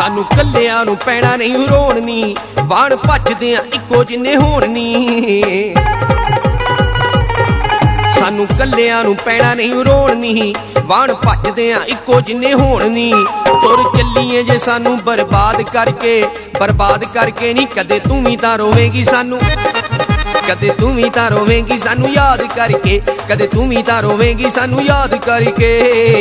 सानू कल्लियां नू पैना नहीं रोण नी, वाण भजदे आ इक्को जिन्ने होण नी। सानू कल्लियां नू पैना नहीं रोण नी, वाण भजदे आ इक्को जिन्ने होण नी। तुर चलीए जे सानू बर्बाद करके नी, कदे तू भी तां रोवेंगी सानू, कदे तू भी तां रोवेंगी सानू याद करके, कदे तू भी तां रोवेंगी सानू याद करके।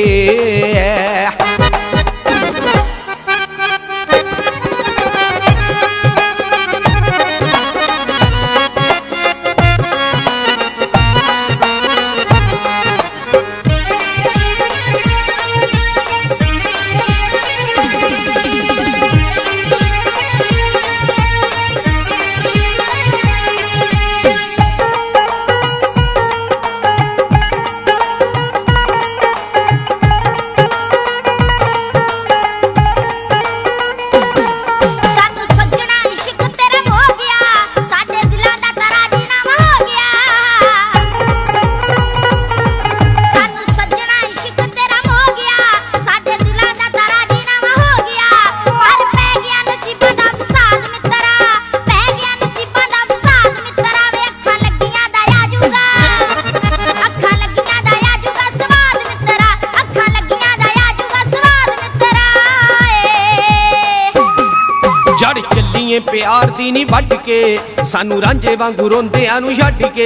प्यार दी नी वड्ड के, सानू रांझे वांगू रोंदियां नू छड्ड के।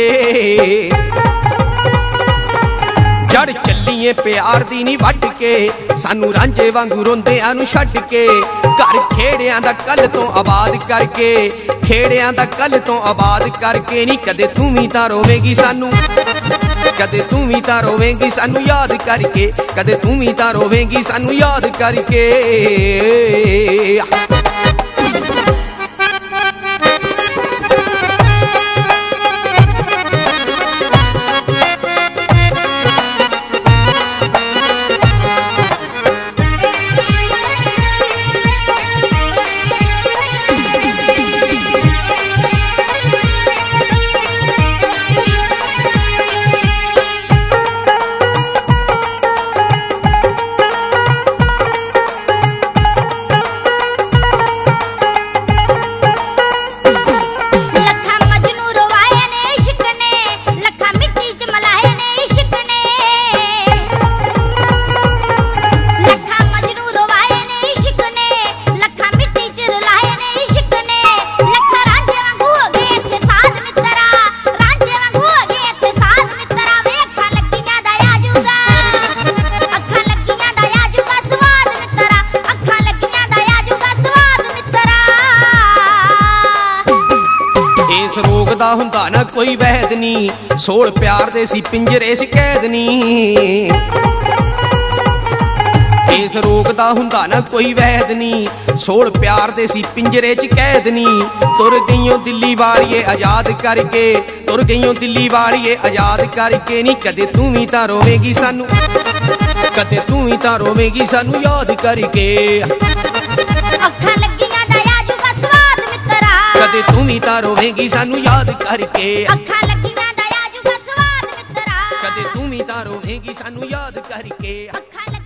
जड़ चलीए प्यार दी नी वड्ड के, सानू रांझे वांगू रोंदियां नू छड्ड के। घर खेड़ियां दा कल तो आबाद करके, खेड़ियां दा कल तो आबाद करके नी, कदे तू भी तां रोवेंगी सानू, कदे तू भी तां रोवेंगी सानू याद करके, कदे तू भी तां रोवेंगी सानू याद करके। रोकदा हुंदा ना कोई वैद नी, सोल प्यार दे सी पिंजरे च कैद नी। इस रोकदा हुंदा ना कोई वैद नी, सोल प्यार दे सी पिंजरे च कैद नी। तुर गईयों दिल्ली वालिए आजाद करके, तुर गईयों दिल्ली वालिए आजाद करके नी, कदे तू भी तां रोवेंगी सानू, कदे तू भी तां रोवेंगी सानू याद करके। अखां लगियां दा आजूगा स्वाद मित्रा, कदे तू भी तां रोवेंगी सानू याद करके। अखां लगियां दा आजूगा स्वाद मित्रा, कदे तू भी तां रोवेंगी सानू याद करके।